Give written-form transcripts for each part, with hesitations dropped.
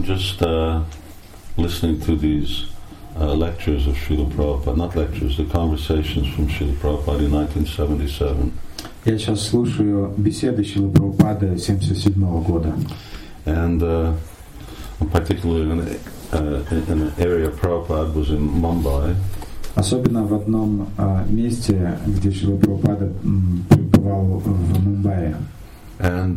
I'm just listening to these lectures of Srila Prabhupada, not lectures, the conversations from Srila Prabhupada in 1977. Я сейчас слушаю беседы Шрилы Прабхупады 1977 года. And particularly in an area Prabhupada was in Mumbai. Особенно в одном месте, где Шрила Прабхупада пребывал в Мумбаи. And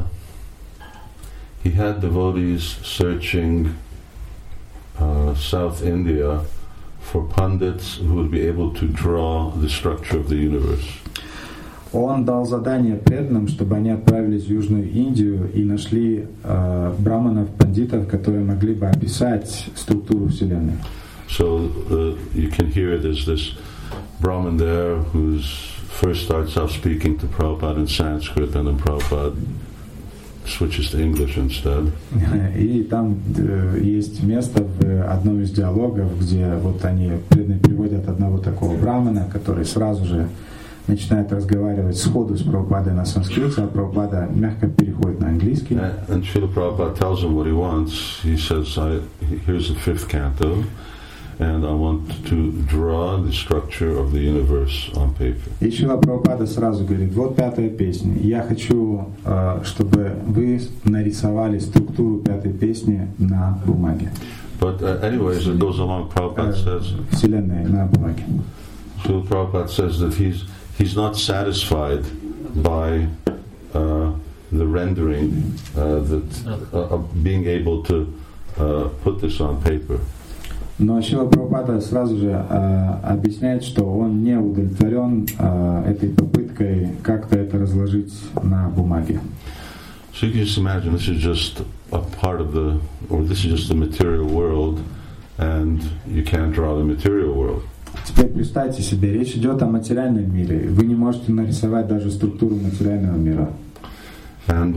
he had devotees searching South India for pundits who would be able to draw the structure of the universe. Он дал задание преданным, чтобы они отправились в Южную Индию и нашли браманов, пандитов, которые могли бы описать структуру Вселенной. So you can hear there's this Brahmin there who first starts off speaking to Prabhupada in Sanskrit, and then Prabhupada switches to English instead. И там есть место в одном из диалогов, где вот они преданные приводят одного такого брамана, который сразу же начинает разговаривать сходу с Прабхупадой на санскрите, а Прабхупада мягко переходит на английский. And Srila Prabhupada tells him what he wants. He says, here's the 5th canto, and I want to draw the structure of the universe on paper. И Шрила Прабхупада сразу говорит, вот 5-я песня. Я хочу, чтобы вы нарисовали структуру 5-й песни на бумаге. But anyways, it goes along. Prabhupada says, Вселенной на бумаге. Srila Prabhupada says that he's not satisfied by the rendering, being able to put this on paper. Но Шрила Прабхупада сразу же объясняет, что он не удовлетворен этой попыткой как-то это разложить на бумаге. So you can just imagine this is just a part of this is just the material world, and you can't draw the material world. Теперь представьте себе, речь идет о материальном мире. Вы не можете нарисовать даже структуру материального мира. And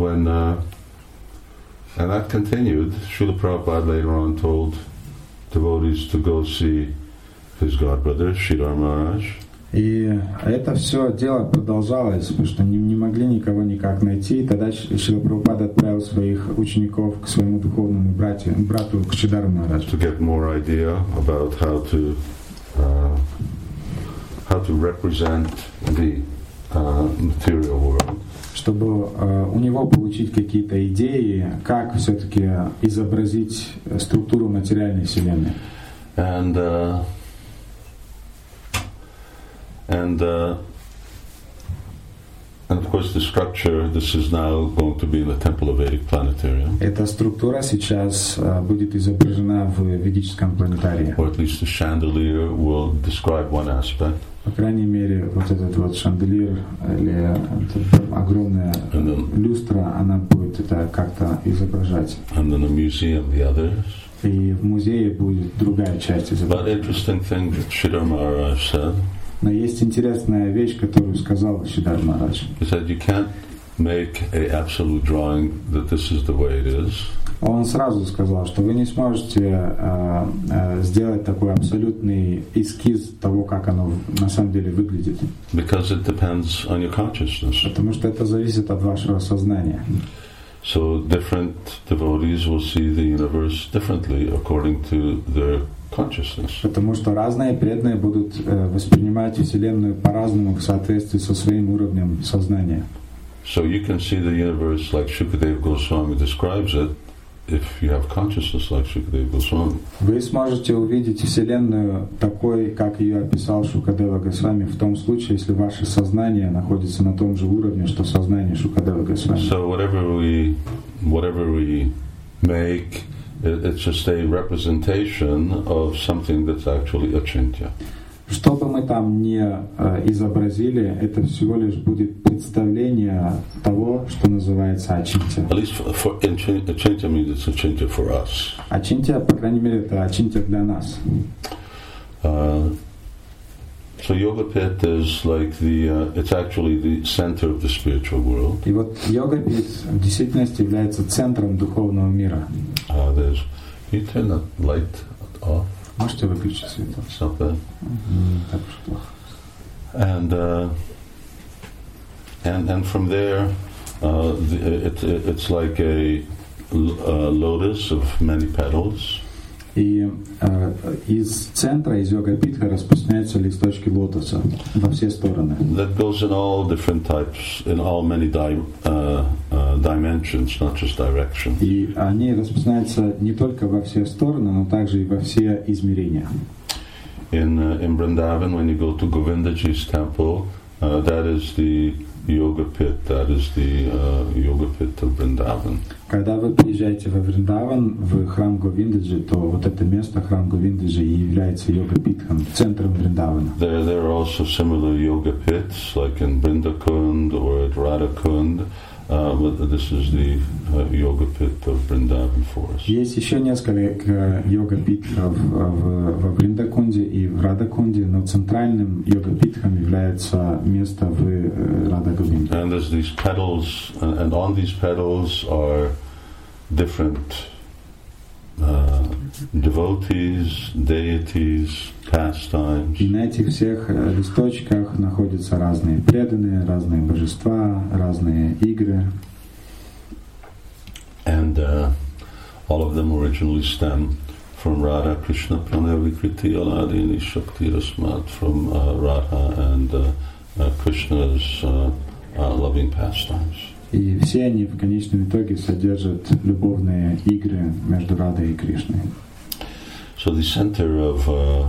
that continued. Srila Prabhupada later on told devotees to go see his godbrother, Sridhar Maharaj. И это все дело продолжалось, потому что не могли никого никак найти. Тогда Шрила Прабхупада отправил своих учеников к своему духовному брату к Шридхару Махараджу. To get more idea about how to represent the material world. Чтобы у него получить какие-то идеи, как все-таки изобразить структуру материальной вселенной. And of course the structure, this is now going to be in the Temple of Vedic Planetarium. Эта структура сейчас будет изображена в ведическом планетарии. Or at least the chandelier will describe one aspect. По крайней мере, вот этот вот шанделир или огромная люстра, она будет это как-то изображать. And then the museum, the others. И в музее будет другая часть изображения. But interesting thing that Sridhar Maharaj said. Но есть интересная вещь, которую сказал Шридхар Махарадж. He said you can't make an absolute drawing that this is the way it is. Он сразу сказал, что вы не сможете сделать такой абсолютный эскиз того, как оно на самом деле выглядит. Because it depends on your consciousness. Потому что это зависит от вашего сознания. So different devotees will see the universe differently according to their consciousness. Потому что разные преданные будут воспринимать Вселенную по-разному в соответствии со своим уровнем сознания. So you can see the universe like Shukadeva Goswami describes it if you have consciousness like Shukadeva Goswami. Вы сможете увидеть Вселенную такой, как ее описал Шукадева Госвами, в том случае, если ваше сознание находится на том же уровне, что сознание Шукадева Госвами. So whatever we make, it's just a representation of something that's actually achintya. Что бы мы там ни изобразили, это всего лишь будет представление того, что называется ачинтя. At least for achintya means it's achintya for us. Ачинтя, по крайней мере, это ачинтя для нас. So Yogapith is like it's actually the center of the spiritual world. И вот Йогапит в действительности является центром духовного мира. Can you turn that light off? Можете выключить свет? Stop that. Так уж плохо. And from there, it's like lotus of many petals. И из центра, из йога-питха распространяются листочки лотоса во все стороны. That goes in all different types, in all many dimensions, not just direction. И они распространяются не только во все стороны, но также и во все измерения. In Vrindavan, when you go to Govindaji's temple, that is the yoga pit. That is the yoga pit of Vrindavan. Когда вы приезжаете во Вриндаван, в храм Говиндаджи, то вот это место, храм Говиндаджи, и является йога-питхом, центром Вриндавана. There are also similar yoga pits, like in Brindakund or at Radhakund. But this is the yoga pit of Vrindavan for us. Есть еще несколько йога-питхов во Вриндакунде и в Радакунде, но центральным йога-питхом является место в Радha-Govinda. And there's these petals, and on these petals are different devotees, deities, pastimes. И на этих всех листочках находятся разные преданные, разные божества, разные игры. And all of them originally stem from Radha Krishna Pranavikriti Aladini Shakti Rasmat, from Radha and Krishna's loving pastimes. И все они в конечном итоге содержат любовные игры между Радой и Кришной. So the center of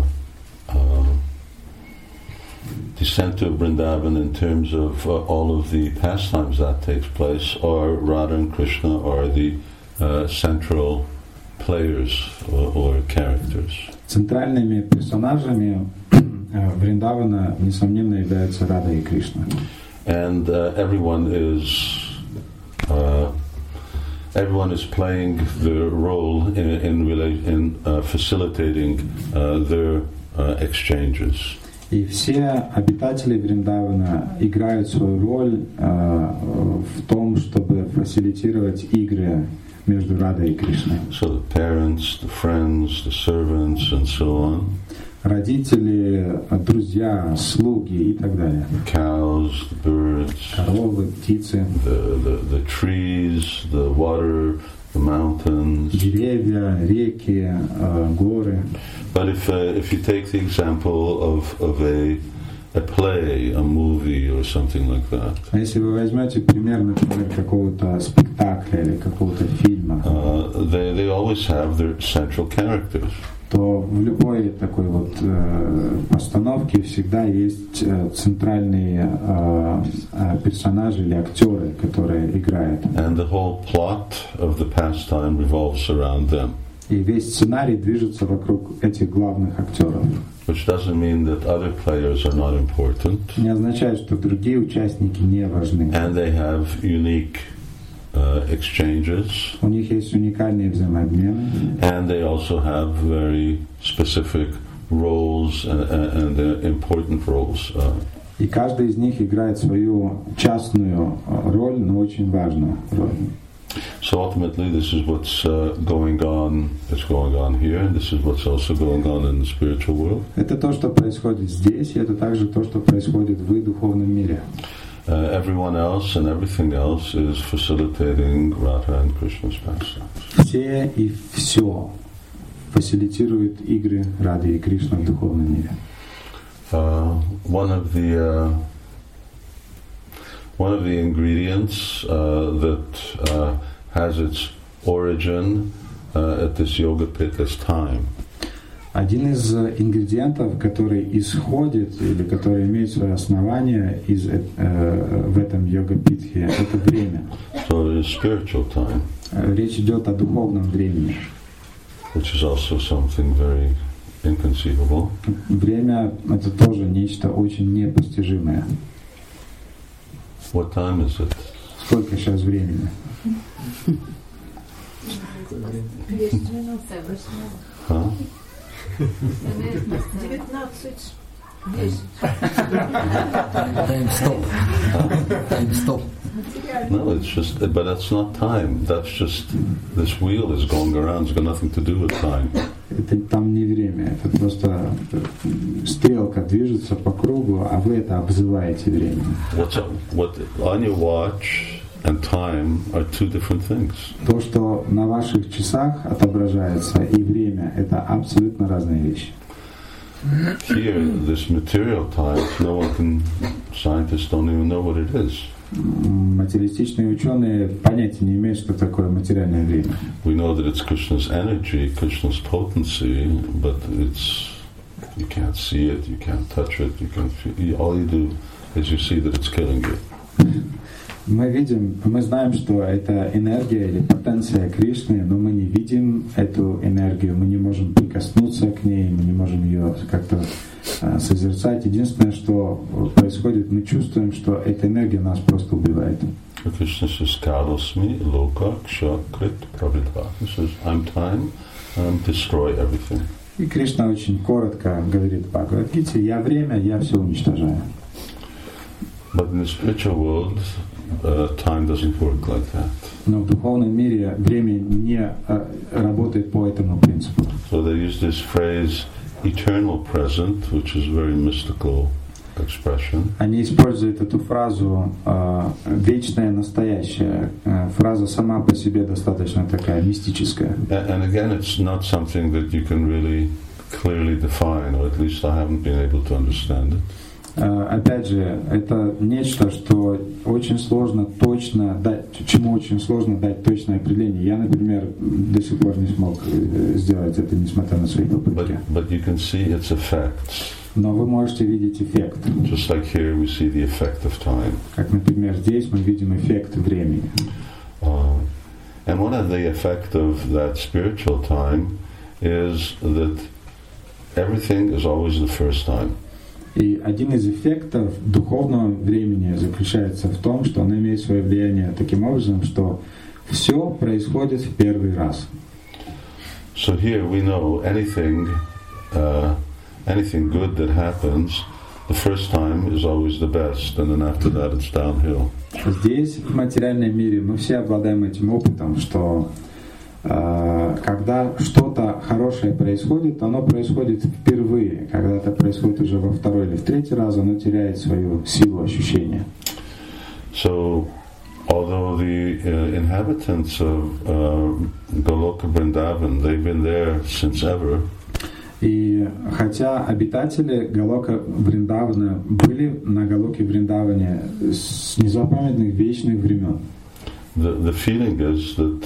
Vrindavan, in terms of all of the pastimes that takes place, are Radha and Krishna are the central players or characters. Центральными персонажами Вриндавана, несомненно, являются Рада и Кришна. And everyone is playing the role in facilitating their exchanges. И все обитатели Вриндавана играют свою роль в том, чтобы фасилитировать игры между Радой и Кришной. So the parents, the friends, the servants, and so on. Родители, друзья, слуги и так далее. Cows, the birds, коровы, птицы, the trees, the water, the mountains, деревья, реки, горы. But if you take the example of a play, a movie, or something like that. А если вы возьмете пример, например, какого-то спектакля или какого-то фильма, they always have their central characters. То в любой такой вот постановке всегда есть центральные персонажи или актеры, которые играют. And the whole plot of the pastime revolves around them. И весь сценарий движется вокруг этих главных актеров. Which doesn't mean that other players are not important. Не означает, что другие участники не важны. And they have unique exchanges. У них есть уникальные взаимообмены. And they also have very specific roles and important roles. И каждый из них играет свою частную роль, но очень важную роль. So ultimately, this is what's going on. It's going on here. This is what's also going on in the spiritual world. Это то, что происходит здесь, и это также то, что происходит в духовном мире. Everyone else and everything else is facilitating Radha and Krishna's pastimes. Все и все фасилитируют игры Рады и Кришны в духовном мире. One of the ingredients that has its origin at this yoga pit is time. Один из ингредиентов, который исходит или который имеет свое основание в этом йога-питхе, это время. So it is spiritual time. Речь идет о духовном времени. Which is also something very inconceivable. Время — это тоже нечто очень непостижимое. What time is it? Сколько сейчас времени? 10 минут. Huh? 19. 10. Time stop. No, it's just, but that's not time. That's just, this wheel is going around. It's got nothing to do with time. Это там не время, это просто стрелка движется по кругу, а вы это обзываете время. What on your watch and time are two different things. То, что на ваших часах отображается, и время — это абсолютно разные вещи. Here, this material time, no one can, scientists don't even know what it is. Материалистичные ученые понятия не имеют, что такое материальное время. We know that it's Krishna's energy, Krishna's potency, but you can't see it, you can't touch it, you can't feel, all you do is you see that it's killing you. Мы знаем, что это энергия или потенция Кришны, но мы не видим эту энергию, мы не можем прикоснуться к ней, мы не можем ее как-то созерцать. Единственное, что происходит, мы чувствуем, что эта энергия нас просто убивает. Krishna says, "Kalosmi loka kshakrit pravidha." He says, "I'm time, destroy everything." И Кришна очень коротко говорит в Бхагавад-гите: «Я время, я все уничтожаю». But in the spiritual world, time doesn't work like that. Но в духовном мире время не работает по этому принципу. So they use this phrase eternal present, which is a very mystical expression. Они используют эту фразу «вечное настоящее». Фраза сама по себе достаточно такая мистическая. And again, it's not something that you can really clearly define, or at least I haven't been able to understand it. Опять же, это нечто, что очень сложно точно дать, чему очень сложно дать точное определение. Я, например, до сих пор не смог сделать это, несмотря на свои попытки. But you can see its effects. Но вы можете видеть эффект. Just like here we see the effect of time. Как, например, здесь мы видим эффект времени. And one of the effect of that spiritual time is that everything is always the first time. И один из эффектов духовного времени заключается в том, что оно имеет свое влияние таким образом, что все происходит в первый раз. So here we know anything good that happens, the first time is always the best, and then after that it's downhill. Здесь, в материальном мире, мы все обладаем этим опытом, что когда что-то хорошее происходит, оно происходит впервые. Когда это происходит уже во второй или в третий раз, оно теряет свою силу ощущения. So, although the inhabitants of Goloka Vrindavan, they've been there since ever. И хотя обитатели Галока Вриндавана были на Галоке Вриндаване с незапамятных вечных времен, the feeling is that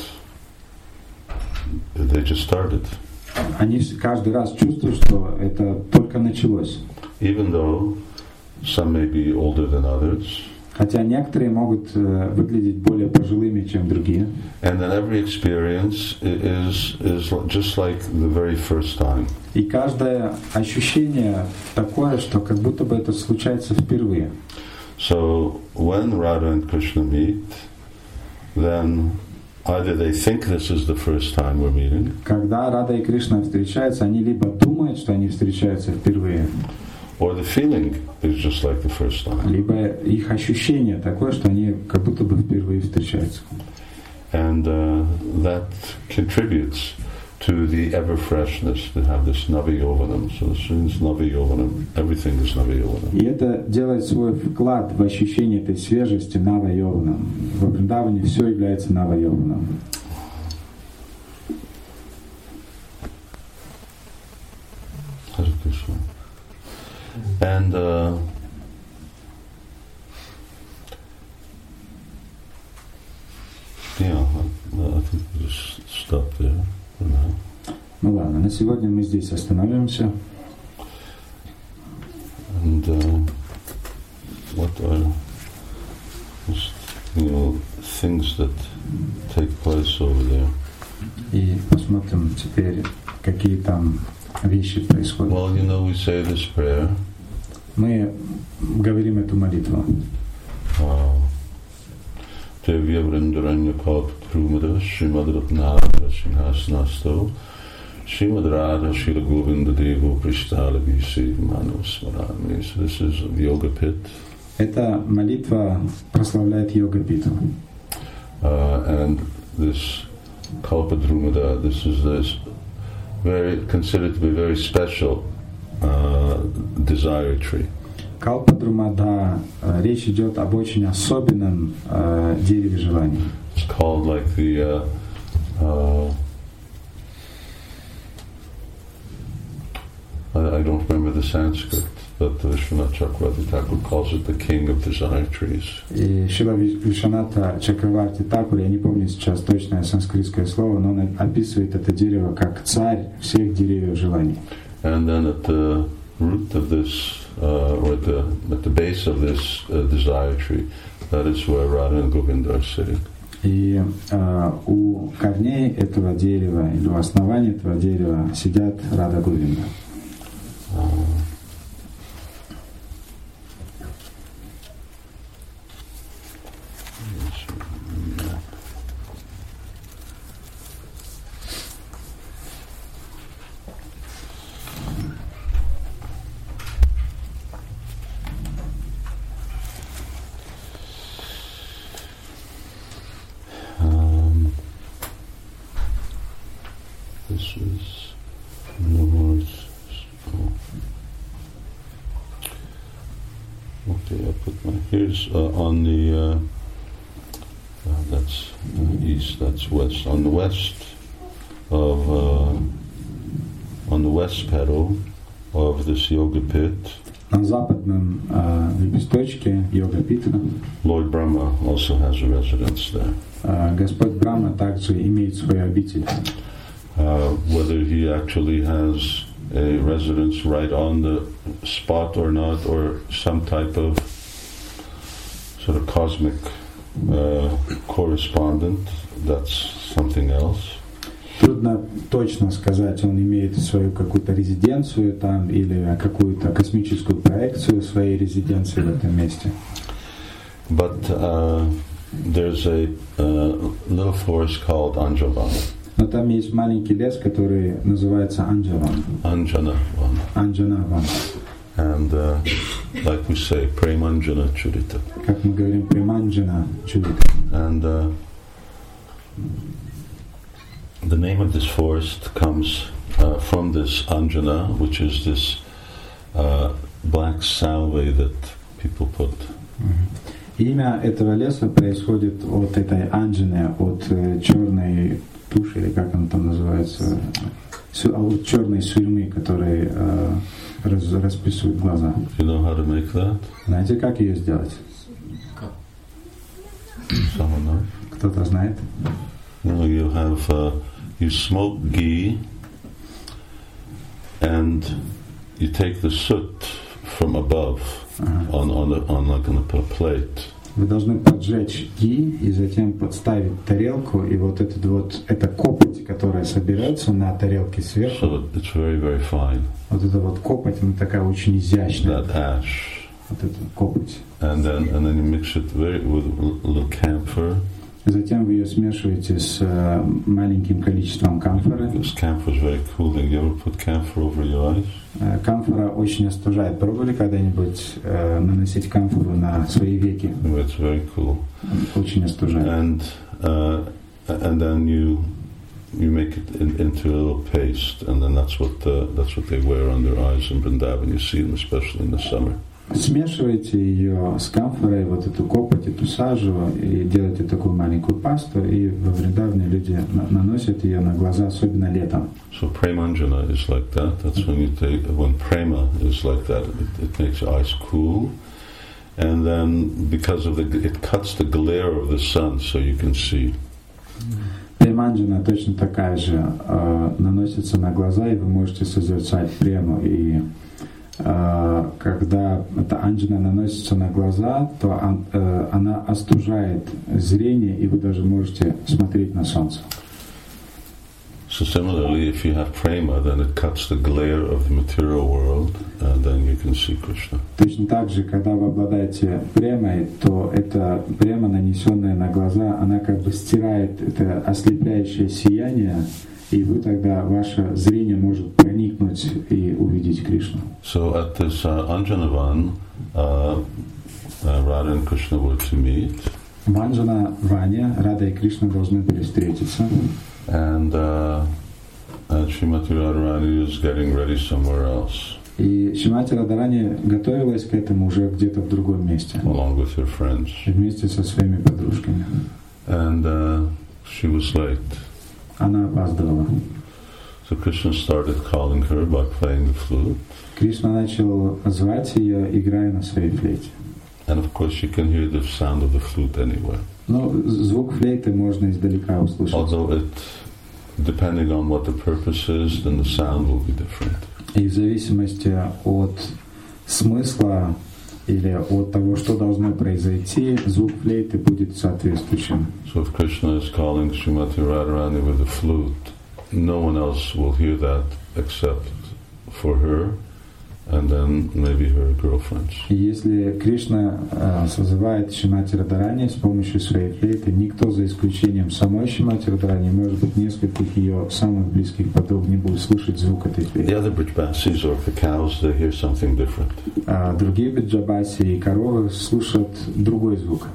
they just started. Они каждый раз чувствуют, что это только началось. Even though some may be older than others. Хотя некоторые могут выглядеть более пожилыми, чем другие. And then every experience is just like the very first time. И каждое ощущение такое, что как будто бы это случается впервые. So when Radha and Krishna meet, then either they think this is the first time we're meeting. Когда Рада и Кришна встречаются, они либо думают, что они встречаются впервые, or the feeling is just like the first time. Либо их ощущение такое, что они как будто бы впервые встречаются. And that contributes to the ever freshness to have this Navayovanam. So as soon as Navayovanam, everything is Navayovanam. И это делает свой вклад в ощущение этой свежести Навайованам. Во Вриндаване все является Навайованам. Hare Krishna. And yeah, I think we'll just stop there for now. Ну ладно, на сегодня мы здесь остановимся. And what are just, things that take place over there? И посмотрим теперь, какие там вещи происходят. Well, we say this prayer. Мы говорим эту молитву. Devya Vrindaranya Kalpatrumada Srimad Ratnara Sinhasanasto Srimad Radha Shila Govinda Devo Prishtala Visi Manu Smarami. So this is Yoga Pit. Эта молитва прославляет Йога-питу. And this Kalpadrumada, this is this very considered to be very special desire tree. Калпадрумада, речь идет об очень особенном дереве желаний. It's called like the I don't remember the Sanskrit, but Vishwanath Chakravarti Thakur calls it the king of desire trees. И Шрила Вишваната Чакраварти Такур, я не помню сейчас точное санскритское слово, но он описывает это дерево как царь всех деревьев желаний. And then at the root of this, or at the base of this desire tree, that is where Radha and Govinda are sitting. И у корней этого дерева, или у основания этого дерева сидят Рада Говинда. This is north. Okay, I put my here's on the that's east, that's west. On the west of on the west petal of this yoga pit, На западном лепесточке йога-пита Lord Brahma also has a residence there. Господь Брахма также имеет свою обитель. Whether he actually has a residence right on the spot or not, or some type of sort of cosmic correspondent, that's something else. Трудно точно сказать, он имеет свою какую-то резиденцию там или какую-то космическую проекцию своей резиденции в этом месте. But there's a little forest called Anjavan. Но там есть маленький лес, который называется Анджаван. Anjanavan. Анджанаван. And like we say, Premanjana Churita. Как мы говорим, Преманджана Чурита. And the name of this forest comes from this Anjana, which is this black salve that people put. Имя этого леса происходит от этой Анджаны, от черной туши, или как она там называется, от черной сурьмы, которой расписывают глаза. You know how to make that? Знаете, как ее сделать? Someone knows? Кто-то знает? No, you have you smoke ghee, and you take the soot from above on a plate. Вы должны поджечь ги и затем подставить тарелку, и вот эта копоть, которая соберется на тарелке сверху. So it's very, very fine. Вот эта вот копоть, она такая очень изящная. That ash. Вот эта копоть. And then you mix it with a little camphor. Затем вы ее смешиваете с маленьким количеством камфоры. This camphor is very cooling. You ever put camphor over your eyes? Камфора очень остужает. Пробовали когда-нибудь наносить камфору на свои веки? It's very cool. Очень остужает. And then you make it into a little paste, and then that's what they wear on their eyes in Vrindavan. You see them especially in the summer. Смешиваете ее с камфорой, вот эту копоть, эту сажу, и делаете такую маленькую пасту, и во Вриндаване люди наносят ее на глаза, особенно летом. So Premanjana is like that. That's when prema is like that, it makes your eyes cool, and then because of it cuts the glare of the sun, so you can see. Преманджана точно такая же, наносится на глаза, и вы можете созерцать прему, и когда эта анджана наносится на глаза, то она остужает зрение, и вы даже можете смотреть на солнце. So similarly, if you have prema, then it cuts the glare of the material world, and then you can see Krishna. Точно так же, когда вы обладаете премой, то эта према, нанесенная на глаза, она как бы стирает это ослепляющее сияние, и вы тогда, ваше зрение может проникнуть и увидеть Кришну. So at this Anjanavan, Radha and Krishna were to meet. В Анджанаване Рада и Кришна должны были встретиться. And Srimati Radharani is getting ready somewhere else. И Шримати Радхарани готовилась к этому уже где-то в другом месте, along with her friends. вместе со своими подружками. And she was late. Она опаздывала. So Krishna started calling her by playing the flute. Кришна начал звать ее, играя на своей флейте. And of course you can hear the sound of the flute anywhere. Но звук флейты можно издалека услышать. Although it, depending on what the purpose is, then the sound will be different. И в зависимости от смысла или от того, что должно произойти, звук флейты будет соответствующим. So if Krishna is calling Srimati Radharani with a flute, no one else will hear that except for her and then maybe her girlfriends. И если Кришна созывает Шримати Радхарани с помощью своей флейты, никто за исключением самой Шримати Радхарани, может быть, нескольких ее самых близких подруг не будет слушать звук этой The флейты. other Brijbasis or the cows, they hear something different. А другие бриджабаси и коровы слушают другой звук.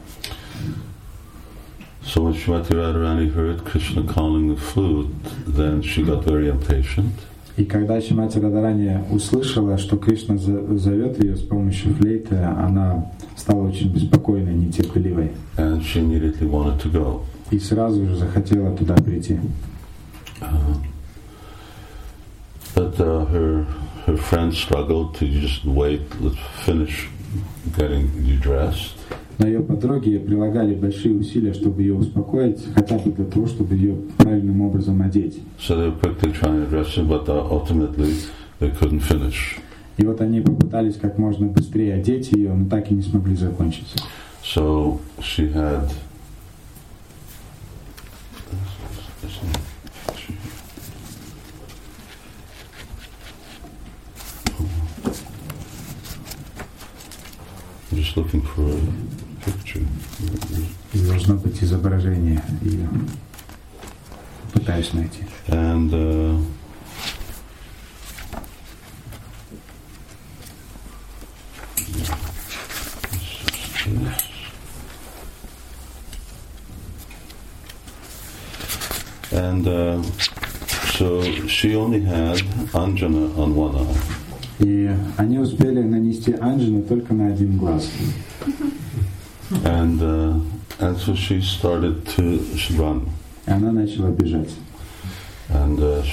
So when Srimati Radharani heard Krishna calling the flute, then she got very impatient. И когда Шримати Радхарани услышала, что Кришна зовет ее с помощью флейты, она стала очень беспокойной, нетерпеливой. And she immediately wanted to go. И сразу же захотела туда прийти. But her friends struggled to just wait, let's finish getting you dressed. Но ее подруги прилагали большие усилия, чтобы ее успокоить, хотя бы для того, чтобы ее правильным образом одеть. So they were quickly trying to dress her, but ultimately they couldn't finish. И вот они попытались как можно быстрее одеть ее, но так и не смогли закончить. So she had I'm just looking for a picture. И должно быть изображение ее. Пытаюсь найти. And so she only had Anjana on one eye. И они успели нанести Анджану только на один глаз. And so she started to run. И она начала бежать. And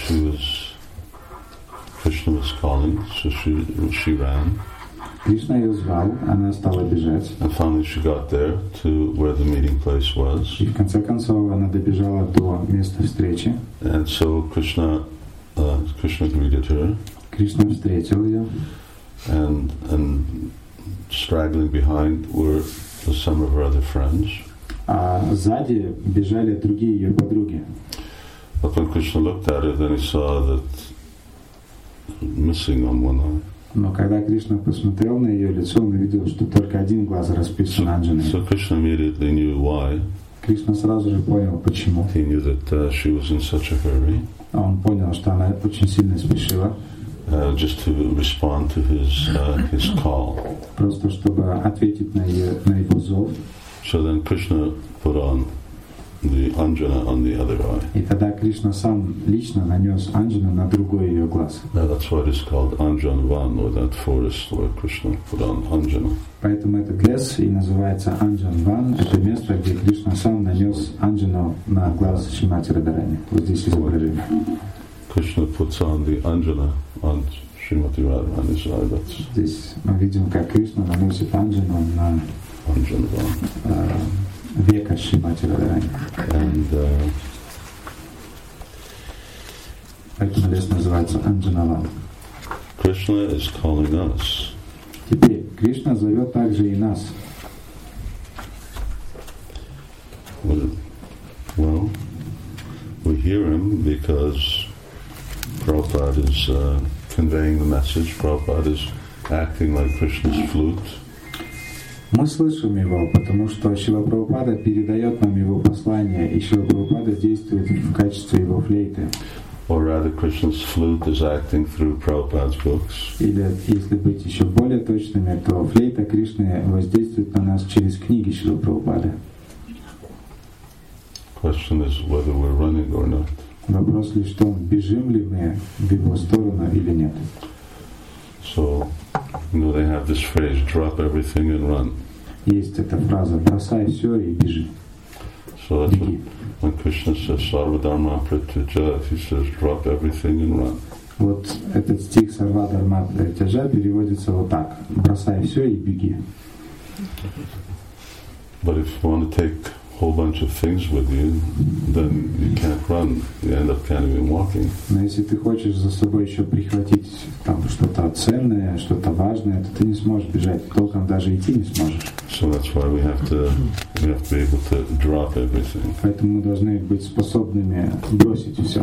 Krishna was calling, so she ran. Кришна ее звал, она стала бежать. And finally she got there to where the meeting place was. И в конце концов она добежала до места встречи. And so Krishna greeted her. Кришна встретил ее. And straggling behind were some of her other friends. А сзади бежали другие ее подруги. But when Krishna looked at her, then he saw that missing on one eye. Но когда Кришна посмотрел на ее лицо, он увидел, что только один глаз расписан Анджаной. So Krishna immediately knew why. Кришна сразу же понял, почему. He knew that she was in such a hurry. Он понял, что она очень сильно спешила. Just to respond to his call. Просто чтобы ответить на его зов. So then Krishna put on the Anjana on the other eye. И тогда Кришна сам лично нанес Анджану на другой ее глаз. Now that's why it's called Anjanvan, or that forest where Krishna put on Anjana. Поэтому этот лес и называется Анджанван. Это место, где Кришна сам нанес Анджану на глаз Шримати Радхарани. Вот здесь изображение. Krishna puts on the Anjana on Srimati Radharani's eye. Здесь мы видим, как Кришна наносит Анджану на века Шримати Радхарани. Поэтому лес называется Анджанаван. Krishna is calling us. Теперь Кришна зовет также и нас. Well, we hear him because Prabhupada is conveying the message. Prabhupada is acting like Krishna's flute. Мы слышим его, потому что Шрила Прабхупада передает нам его послание, и Шрила Прабхупада действует в качестве его флейты. Or rather, Krishna's flute is acting through Prabhupada's books. Или, если быть еще более точными, то флейта Кришны воздействует на нас через книги Шрилы Прабхупады. Question is whether we're running or not. Вопрос лишь в том, бежим ли мы в его сторону или нет. So, they have this phrase, drop everything and run. Есть эта фраза «бросай все и бежи». So that's when Krishna says, Sarvadharma Pratyaja, he says, drop everything and run. Вот этот стих «Сарвадharma Pratyaja» переводится вот так: «бросай все и беги». But if you want to take a whole bunch of things with you, then you can't run. You end up can't even walking. Но если ты хочешь за собой еще прихватить там что-то ценное, что-то важное, то ты не сможешь бежать, толком даже идти не сможешь. So that's why we have to be able to drop everything. Поэтому мы должны быть способными бросить все.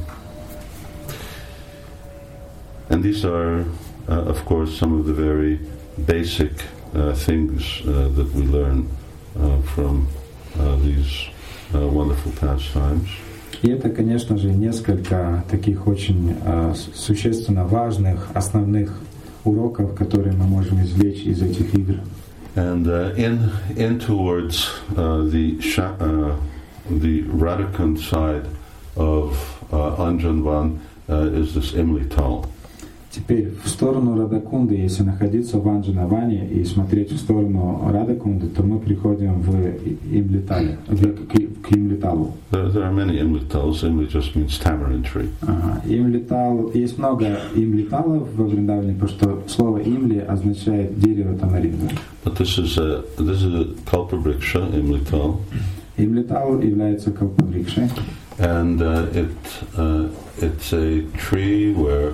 And these are, of course, some of the very basic things that we learn from these wonderful pastimes. И это, конечно же, несколько таких очень существенно важных, основных уроков, которые мы можем извлечь из этих игр. And in towards the Radhakund side of Anjanvan is this Imlital. Теперь в сторону Радакунды, если находиться в Анджанаване и смотреть в сторону Радакунды, то мы приходим в Имлитале, к Имлиталу. There are many Imlitals. Imli just means tamarind tree. Имлитал, есть много имлиталов во Вриндаване, потому что слово имли означает дерево тамаринда. But this is a Kalpavriksha, Imlital. Имлитал является калпаврикшей. And it's a tree where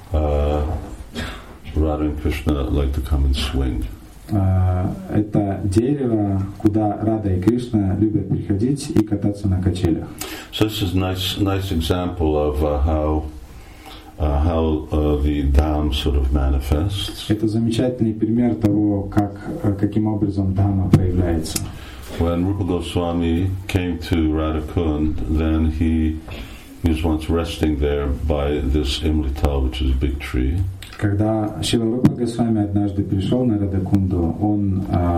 Radha and Krishna like to come and swing. Это дерево, куда Рада и Кришна любят приходить и кататься на качелях. So this is nice example of how the Dham sort of manifests. Это замечательный пример того, каким образом Дхамма проявляется. When Rupa Goswami came to Radhakund, then he was once resting there by this Imlital, which is a big tree. Когда Шрила Рупа Госвами однажды пришел на Радакунду, он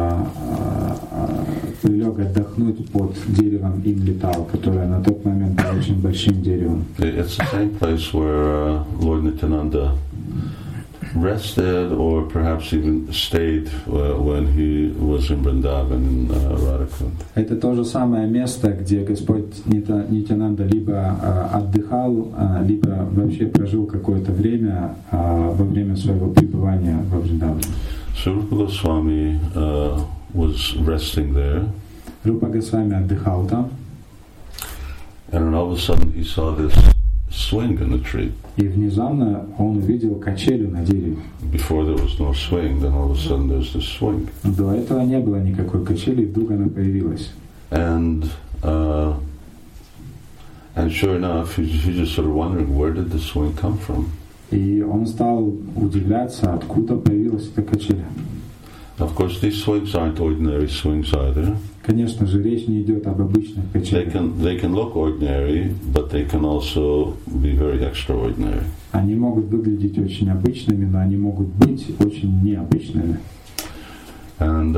прилег отдохнуть под деревом Имлитал, которое на тот момент было очень большим деревом. It's the same place where Lord Nityananda rested, or perhaps even stayed when he was in Vrindavan in Radhakund. Это то же самое место, где Господь Нитянанда либо отдыхал, либо вообще прожил какое-то время во время своего пребывания во Вриндаване. So Rupa Goswami was resting there. Рупа Госвами отдыхал там. And then all of a sudden he saw this swing in the tree. И внезапно он увидел качелю на дереве. Before there was no swing, then all of a sudden there's this swing. До этого не было никакой качели, и вдруг она появилась. And sure enough, he's just sort of wondering, where did the swing come from? И он стал удивляться, откуда появилась эта качеля. Of course, these swings aren't ordinary swings either. Конечно же, речь не идет об обычных качелях. They can look ordinary, but they can also be very extraordinary. Они могут выглядеть очень обычными, но они могут быть очень необычными. And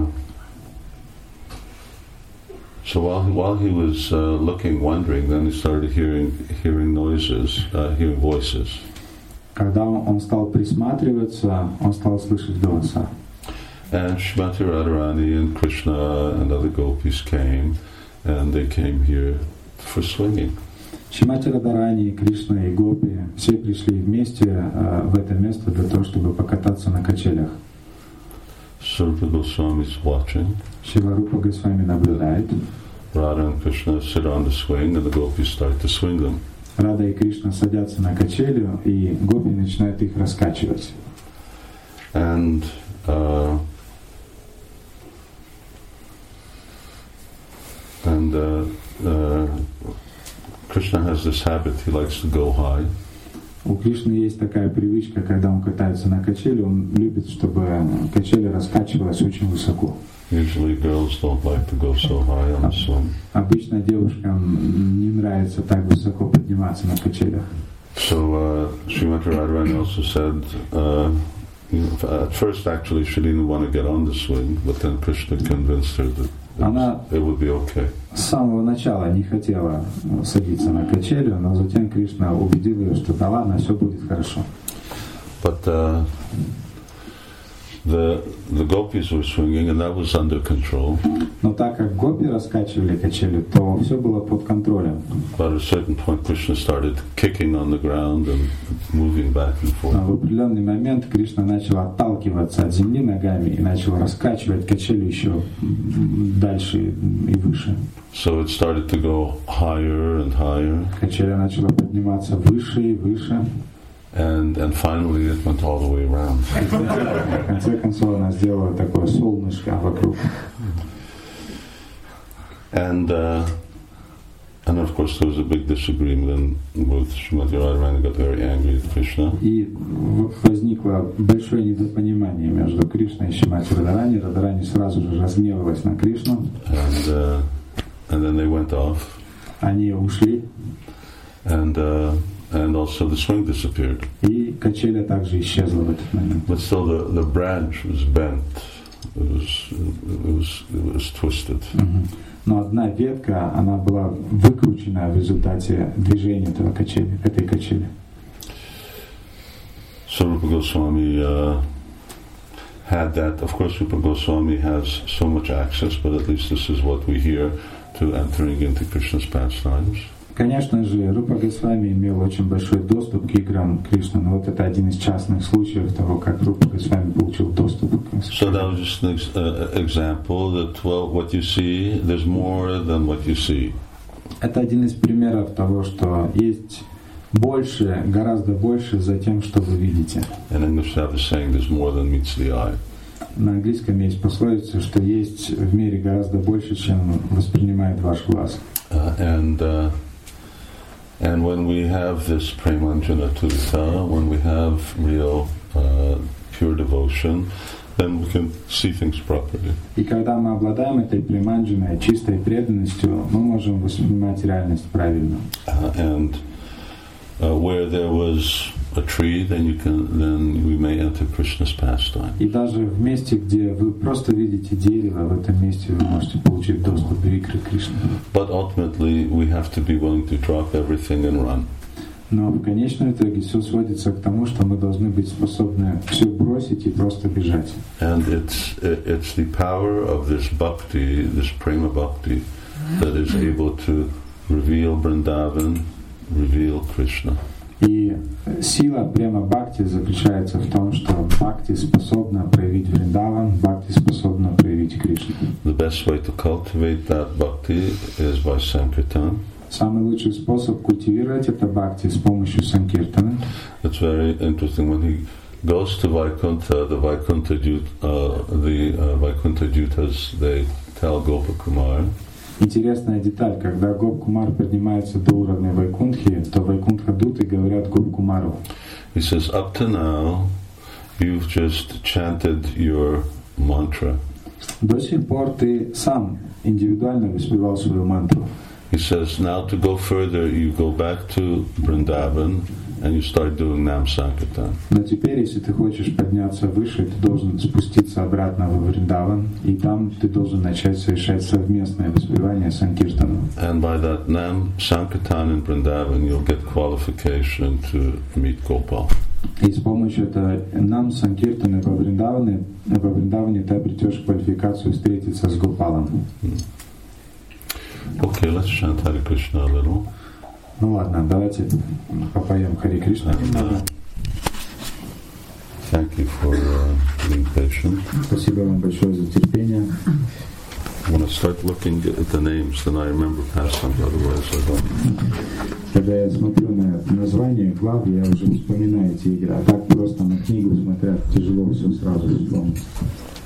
so while he was looking, wondering, then he started hearing noises, hearing voices. Когда он стал присматриваться, он стал слышать голоса. And Shrimati Radharani and Krishna and other gopis came, and they came here for swinging. Шримати Радарани, Кришна и Гопи все пришли вместе в это место для того, чтобы покататься на качелях. Rupa Goswami is watching. Шрила Рупа Госвами наблюдает. Radha and Krishna sit on the swing, and the gopis start to swing them. Рада и Кришна садятся на качелю, и гопи начинают их раскачивать. And Krishna has this habit, he likes to go high. У Кришны есть такая привычка, когда он катается на качели, он любит, чтобы качеля раскачивалась очень высоко. Usually girls don't like to go so high on a swing. Обычно девушкам не нравится так высоко подниматься на качелях. So Srimati Radharani also said, at first actually she didn't want to get on the swing, but then Krishna convinced her that it would be okay. С самого начала не хотела садиться на качелю, но затем Кришна убедил ее, что да ладно, все будет хорошо. But the gopis were swinging, and that was under control. Но так как гопи раскачивали качели, то все было под контролем. But at a certain point, Krishna started kicking on the ground and moving back and forth. В определенный момент Кришна начал отталкиваться от земли ногами и начал раскачивать качели еще дальше и выше. So it started to go higher and higher. Качеля начала подниматься выше и выше. And finally it went all the way around. В конце концов она сделала такое солнышко вокруг. And of course there was a big disagreement, and both Srimati Radharani got very angry at Krishna. И возникло большое недопонимание между Кришной и Шримати Радхарани. Радхарани сразу же разгневалась на Кришну. And then they went off. Они ушли. And also the swing disappeared. И качеля также исчезла в этот момент. But still the branch was bent. It was twisted. Но одна ветка, она была выкручена в результате движения этой качели. So Rupa Goswami had that. Of course, Rupa Goswami has so much access, but at least this is what we hear to entering into Krishna's pastimes. Конечно же, Рупа Госвами имел очень большой доступ к играм Кришны, но вот это один из частных случаев того, как Рупа Госвами получил доступ к Кришне. So that was just an example that, well, what you see, there's more than what you see. Это один из примеров того, что есть больше, гораздо больше за тем, что вы видите. In English, they have a saying, there's more than meets the eye. На английском есть пословица, что есть в мире гораздо больше, чем воспринимает ваш глаз. And when we have this premanjana turita, when we have real pure devotion, then we can see things properly. И когда мы обладаем этой преманджаной, чистой преданностью, мы можем воспринимать реальность правильно. Where there was a tree, then we may enter Krishna's pastime. И даже в месте, где вы просто видите дерево, в этом месте вы можете получить доступ к игре Кришны. But ultimately, we have to be willing to drop everything and run. Но в конечном итоге все сводится к тому, что мы должны быть способны все бросить и просто бежать. And it's the power of this bhakti, this prema bhakti, that is able to reveal Vrindavan, reveal Krishna. И сила према бхакти заключается в том, что бхакти способна проявить Вриндаван, бхакти способна проявить Кришну. The best way to cultivate that bhakti is by sankirtan. Самый лучший способ культивировать это бхакти с помощью санкиртана. It's very interesting when he goes to Vaikuntha, the Vaikuntha Jutas, they tell Gopakumar. Интересная деталь, когда Гоп-Кумар поднимается до уровня Вайкунтхи, то Вайкунтха-дуты говорят Гоп-Кумару. He says, up to now, you've just chanted your mantra. До сих пор ты сам индивидуально воспевал свою мантру. He says, now to go further, you go back to Vrindavan and you start doing Nam Sankirtan. Но теперь, если ты хочешь подняться выше, ты должен спуститься обратно в Вриндаван, и там ты должен начать совершать совместное воспевание Санкиртана. And by that Nam Sankirtan in Vrindavan, you'll get qualification to meet Gopal. И с помощью этого Нам Санкиртана во Вриндаване ты обретешь квалификацию встретиться с Гопалом. Okay, let's chant Hare Krishna a little. Ну ладно, давайте попоем Харе Кришна немного. Thank you for being patient. Спасибо вам большое за терпение. When I start looking at the names, then I remember pastimes, otherwise I don't. Когда я смотрю на название глав, я уже вспоминаю эти игры. А так просто на книгу смотря, тяжело все сразу вспомнить.